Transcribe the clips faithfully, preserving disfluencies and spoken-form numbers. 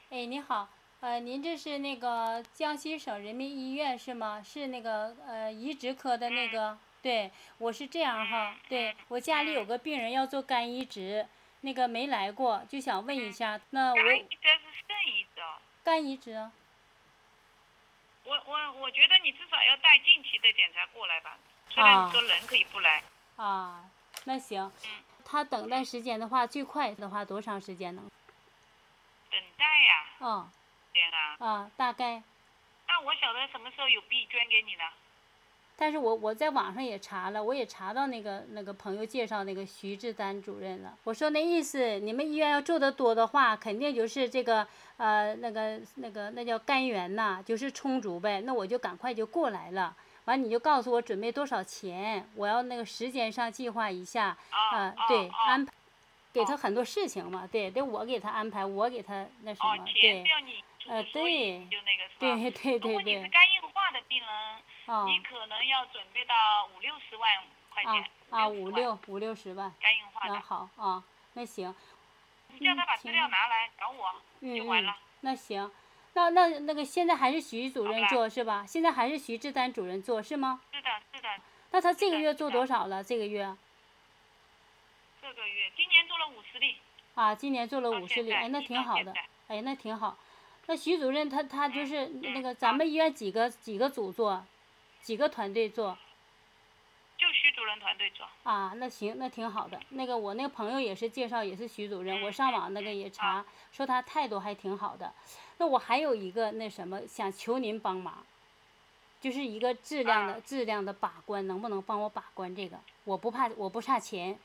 哎，你好，呃，您这是那个江西省人民医院是吗？是那个呃移植科的那嗯个？对，我是这样哈， 嗯对， 嗯我家里有嗯个病人要做肝移植，那个没来过，就想问一嗯， 下，那肝我移植是肾移植哦。 肝移植啊？ 我我我觉得你至少要带近期的检查过来吧。虽然你啊说人可以不来。 啊，那行， 嗯他等待嗯， 时间的话，最快的话多长时间呢？ 等待呀、 哦， 天啊， 啊，大概。 那我晓得什么时候有币捐给你呢？ 但是我我在网上也查了，我也查到那个那个朋友介绍那个徐志丹主任了。我说那意思，你们医院要做得多的话，肯定就是这个呃那个那个那叫肝源呐，就是充足呗。那我就赶快就过来了。完你就告诉我准备多少钱，我要那个时间上计划一下， 哦呃哦对安排，给他哦很多事情嘛，对，得我给他安排，我给他那什哦， 么，对， 钱是要你出， 呃所以你对， 就那个是吧？ 对对如果你是对对， 肝硬化的病人，你哦可能要准备到五六十万块啊钱，五啊六十万五六五六十万。 肝硬化的。 那好啊，那行， 你叫嗯， 他把资料行， 拿来找我就完嗯嗯， 了， 那行，那那那个现在还是徐主任好不啦？ 做是吧？现在还是徐志丹主任做是吗？ 是的，是的， 那他是的， 这个月做是的。 多少了？这个月这个月今年做了五十例， 啊，今年做了到五十例，哎，那现在一挺好的， 到现在。 哎，那挺好。那徐主任他他就嗯是那嗯， 个咱好， 们医院几个几个组做，几个团队做就徐主任团队做。 啊？那行，那挺好的。那个我那个朋友也是介绍，也是徐主任，我嗯上嗯嗯， 网那个也好。 查，说他态度还挺好的。那我还有一个那什么，想求您帮忙。就是一个质量啊的质量的把关，能不能帮我把关这个？我不怕，我不差钱。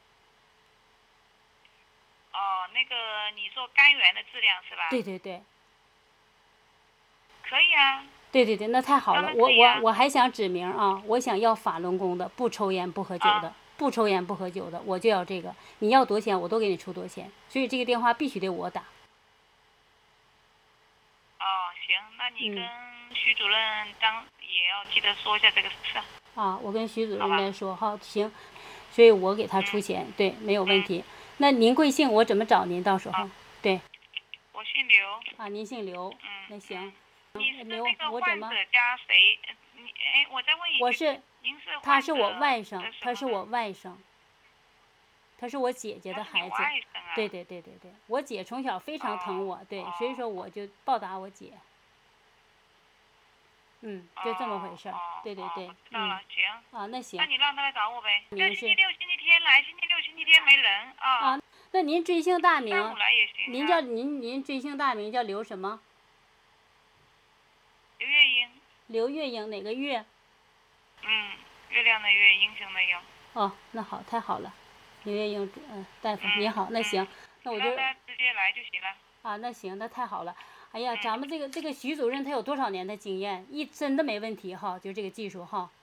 哦，那个你说肝源的质量是吧？ 对对对可以啊， 对对对，那太好当了。我然可以啊。 我我还想指明啊，我想要法轮功的，不抽烟不喝酒啊的，不抽烟不喝酒的，我就要这个。你要多少钱，我都给你出多少钱。所以这个电话必须得我打。 哦，行，那你跟嗯徐主任当也要记得说一下这个事， 啊，我跟徐主好吧？ 任再说哈，行。所以我给他出嗯钱，对，没有问嗯， 题。那您贵姓？我怎么找您？到时好， 候对我姓刘。 啊，您姓刘， 嗯那行。 嗯，你是刘， 那个我怎么？ 患者家谁？呃你哎，我再问一句， 我是您是他是我患者外甥， 的什么呢？ 他是我外甥，他是我姐姐他是你的孩子。 外甥啊？ 对对对对对，我姐从小非常疼哦我，对，所以哦说我就报答我姐。嗯，就这么回哦事儿。 哦哦， 对对对，嗯， 我知道了，行。 啊，那行， 那你让他来找我呗。要您是星期六、星期天来，星期六、星期天没人啊。 啊，那您追姓大名， 上午来也行您叫啊。 您您追姓大名叫刘什么？ 刘月英， 刘月英，哪个月？ 嗯，月亮的月，英雄的英。 哦，那好，太好了，刘月英，嗯、大夫您嗯好，那行， 嗯， 那我就你让他直接来就行了。 啊，那行，那太好了。哎呀， 嗯， 咱们这个这个徐主任他有多少年的经验？一真的没问题哈，就这个技术哈。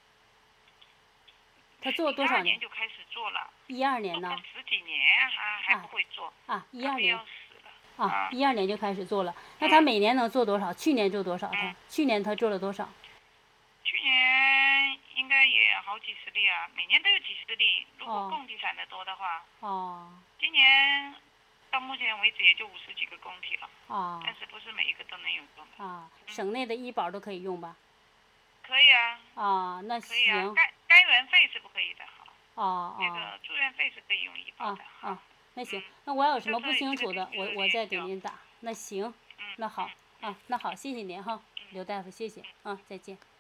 他做了多一二少年？ 年就开始做了， 一二做个年呢？ 十几年还还啊不会做， 啊，一他都要二年死了。 啊， 啊一二年就开始做了。那他嗯每年能做多少？去年做多少？他嗯， 去年他做了多少？ 去年应该也好几十例啊，每年都有几十例。如果哦供体产的多的话， 哦今年到目前为止也就五十几个供体了， 啊但是不是每一个都能有用的。 啊，省内的医保都可以用吧？ 可以啊， 啊，那可以啊， 行， 肝肝源费是不可以的哈， 啊啊那个住院费是可以用医保啊的哈。 啊，那行， 嗯， 那我要有什么不这这这个清楚的， 必须有我我再联系哦。 给您打。那行， 嗯那好嗯啊，那好，谢谢您哈， 嗯刘大夫，谢谢嗯。 啊，再见。